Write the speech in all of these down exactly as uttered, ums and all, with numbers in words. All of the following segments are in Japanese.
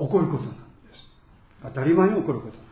起こることなんです。当たり前に起こることなんです。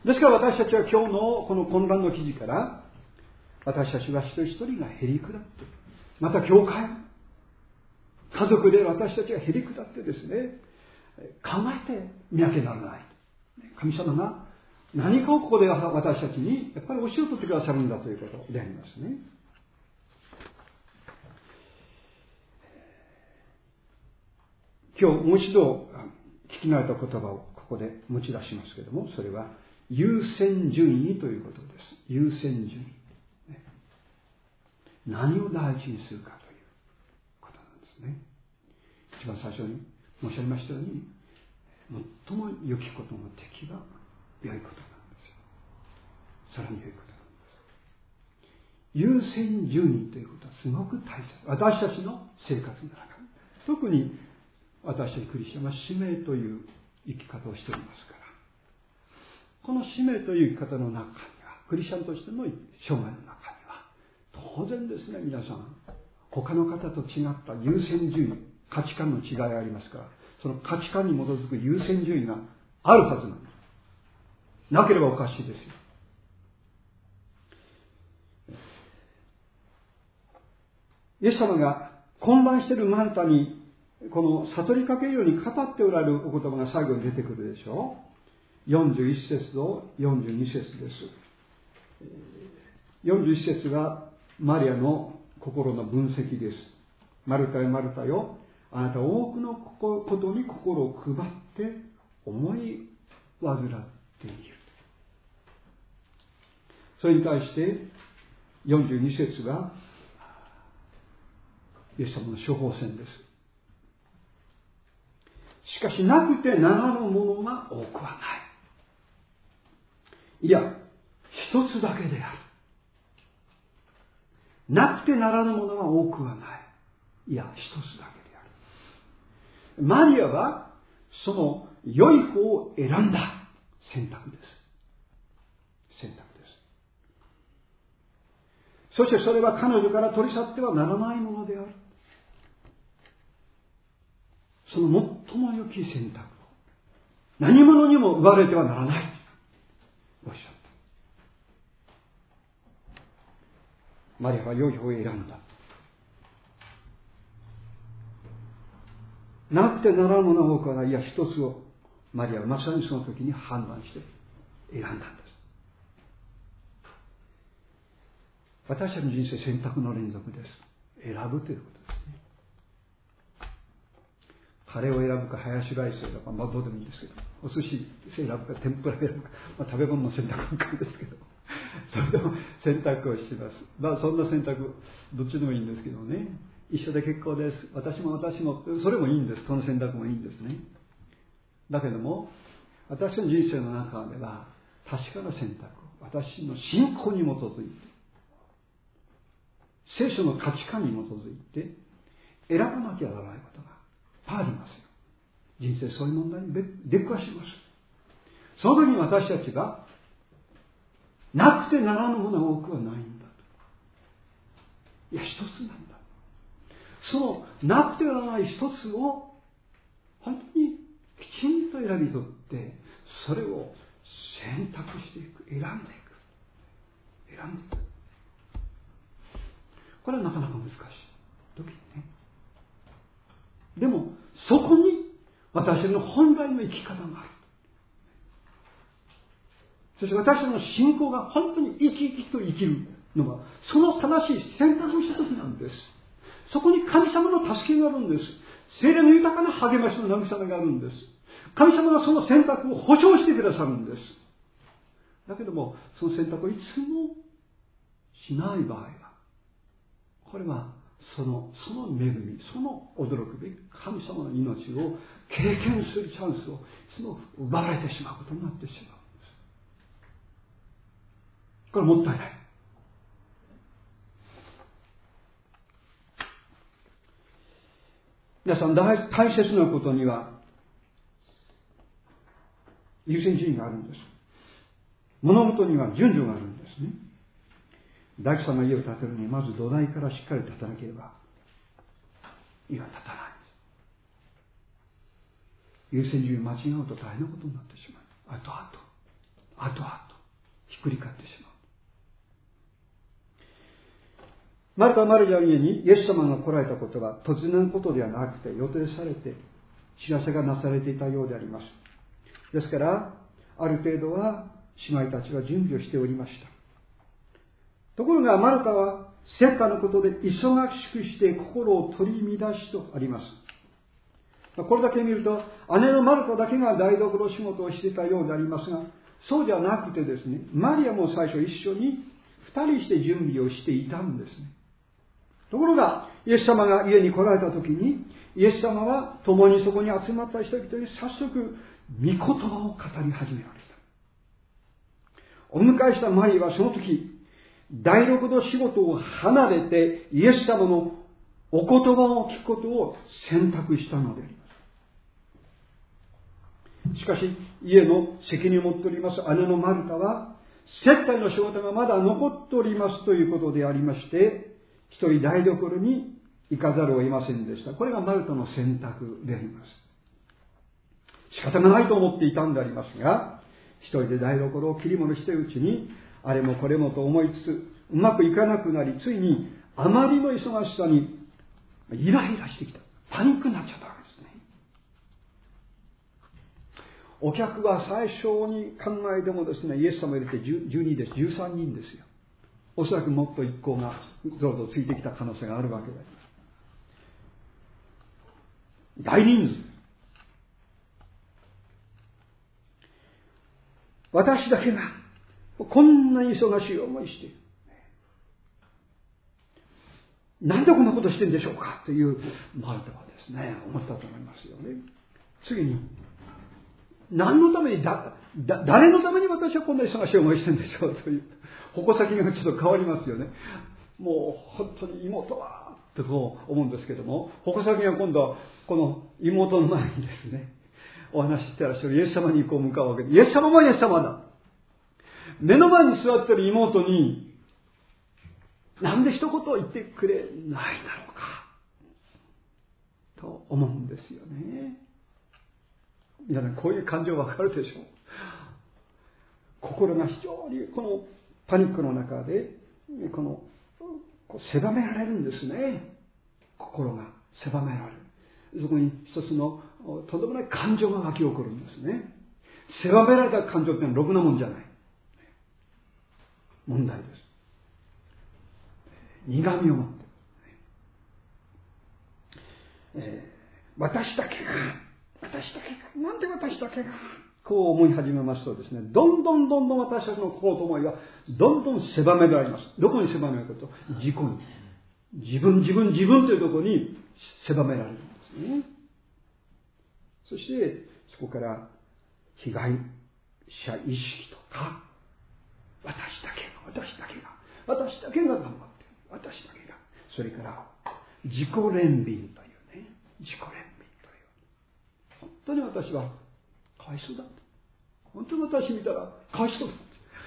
ですから私たちは今日のこの混乱の記事から、私たちは一人一人がへり下って、また教会、家族で私たちがへり下ってですね、考えてみなきゃならない。神様が何かをここで私たちにやっぱり教えを取ってくださるんだということでありますね。今日もう一度聞き慣れた言葉をここで持ち出しますけれども、それは優先順位ということです。優先順位。何を第一にするかということなんですね。一番最初に申し上げましたように、最も良きことの敵は良いことなんですよ。さらに良いことなんです。優先順位ということはすごく大切。私たちの生活の中に、特に私たちクリスチャンは使命という生き方をしていますから、この使命という生き方の中には、クリスチャンとしての生涯の中には、当然ですね、皆さん他の方と違った優先順位、価値観の違いがありますから、その価値観に基づく優先順位があるはずなんです。なければおかしいですよ。イエス様が混乱しているマルタにこの悟りかけるように語っておられるお言葉が最後に出てくるでしょう。よんじゅういち節とよんじゅうに節です。よんじゅういち節がマリアの心の分析です。マルタよマルタよ、あなたは多くのことに心を配って思い患っている。それに対してよんじゅうに節がイエス様の処方箋です。しかしなくてならぬものが多くはない。いや、一つだけである。なくてならぬものが多くはない。いや、一つだけである。マリアはその良い方を選んだ選択です。選択です。そしてそれは彼女から取り去ってはならないものである。その最も良き選択を何者にも奪われてはならないおっしゃった。マリアは良い方を選んだ。なくてならぬものが多くはない。いや、一つをマリアはまさにその時に判断して選んだんです。私たちの人生、選択の連続です。選ぶということですね。カレーを選ぶか、ハヤシライスを選ぶか、まあどうでもいいんですけど、お寿司選ぶか、天ぷら選ぶか、まあ、食べ物の選択ばっかりですけど、それでも選択をします。まあそんな選択、どっちでもいいんですけどね。一緒で結構です。私も私も、それもいいんです。その選択もいいんですね。だけども、私の人生の中では、確かな選択を、私の信仰に基づいて、聖書の価値観に基づいて、選ばなきゃならないことが、いっぱいありますよ。人生そういう問題に出くわします。その時に私たちがなくてならぬものが多くはないんだと。いや、一つなんだ。そのなくてはならない一つを本当にきちんと選び取って、それを選択していく、選んでいく。選んでいく。これはなかなか難しい時にね。でも、そこに私たちの本来の生き方がある。そして私たちの信仰が本当に生き生きと生きるのは、その正しい選択をした時なんです。そこに神様の助けがあるんです。聖霊の豊かな励ましの慰めがあるんです。神様がその選択を保証してくださるんです。だけども、その選択をいつもしない場合は、これはその、その恵み、その驚くべき神様の命を経験するチャンスをいつも奪われてしまうことになってしまうんです。これもったいない。皆さん、大, 大切なことには優先順位があるんです。物事には順序があるんですね。大工さんが家を建てるのに、まず土台からしっかり建たなければ家は建たない。 優先順位間違うと大変なことになってしまう。あとあとあとあとひっくり返ってしまう。マルタ・マリアの家にイエス様が来られたことは突然のことではなくて予定されて知らせがなされていたようであります。ですからある程度は姉妹たちは準備をしておりました。ところがマルタはせっかのことで忙しくして心を取り乱しとあります。これだけ見ると姉のマルタだけが台所仕事をしていたようでありますが、そうじゃなくてですね、マリアも最初一緒に二人して準備をしていたんですね。ところがイエス様が家に来られた時に、イエス様は共にそこに集まった人々に早速御言葉を語り始められた。お迎えしたマリアはその時台所の仕事を離れてイエス様のお言葉を聞くことを選択したのであります。しかし家の責任を持っております姉のマルタは接待の仕事がまだ残っておりますということでありまして、一人台所に行かざるを得ませんでした。これがマルタの選択であります。仕方がないと思っていたんでありますが、一人で台所を切り盛りしているうちにあれもこれもと思いつつうまくいかなくなり、ついにあまりの忙しさにイライラしてきた。パニックになっちゃったわけですね。お客は最初に考えてもですね、イエス様入れてじゅうにです。じゅうさんにんですよ。おそらくもっと一行がどうぞついてきた可能性があるわけであります。大人数。私だけがこんなに忙しい思いしている。なんでこんなことしてるんでしょうかというマルタはですね、思ったと思いますよね。次に、何のためにだ、だ、誰のために私はこんな忙しい思いしてるんでしょうという、矛先がちょっと変わりますよね。もう本当に妹はと思うんですけども、矛先が今度はこの妹の前にですね、お話ししてらっしゃるイエス様にこう向かうわけで、イエス様もイエス様だ。目の前に座ってる妹に、なんで一言言ってくれないだろうかと思うんですよね。皆さんこういう感情わかるでしょう。心が非常にこのパニックの中でこのこう狭められるんですね。心が狭められる。そこに一つのとんでもない感情が湧き起こるんですね。狭められた感情ってのはろくなもんじゃない。問題です。苦みを持って、えー、私だけが私だけがなんで私だけがこう思い始めますとですね、どんどんどんどん私たちの心と思いはどんどん狭められます。どこに狭められるかと、自己に、自分自分自分というところに狭められるんですね。そしてそこから被害者意識とか、私だけが私だけが私だけが頑張って、私だけが、それから自己憐憫というね、自己憐憫という、本当に私はかわいそうだ、本当に私見たらかわいそうだ、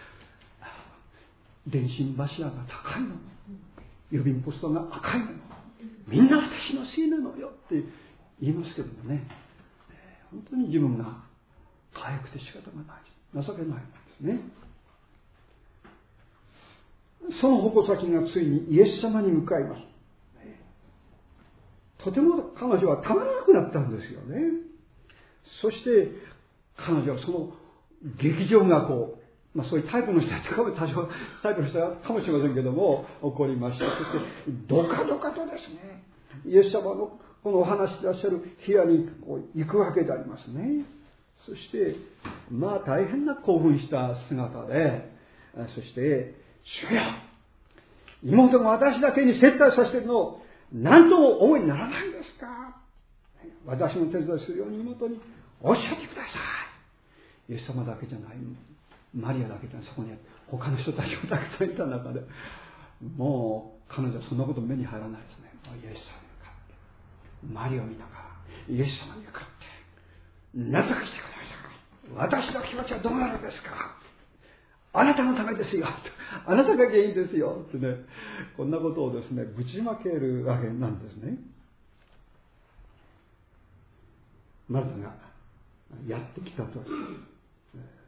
電信柱が高いの、郵便ポストが赤いの、みんな私のせいなのよって言いますけどもね、本当に自分が可愛くて仕方がない、情けないんですね。その矛先がついにイエス様に向かいます。とても彼女はたまらなくなったんですよね。そして彼女はその劇場がこう、まあ、そういうタイプの人は多分多少タイプの人かもしれませんけども起こりました。そしてドカドカとですね、イエス様のこのお話してらっしゃる部屋にこう行くわけでありますね。そしてまあ大変な興奮した姿で、そして主よ、妹が私だけに接待させているのを何とも思いにならないですか。私の手伝いするように妹におっしゃってください。イエス様だけじゃない、マリアだけじゃない、そこに他の人たちもたくさんいた中で、もう彼女はそんなこと目に入らないですね。イエス様に向かって、マリアを見たからイエス様に向かって納得してください。私の気持ちはどうなるんですか。あなたのためですよ。あなたが原因ですよ。ってね、こんなことをですね、ぶちまけるわけなんですね。マルタがやってきたと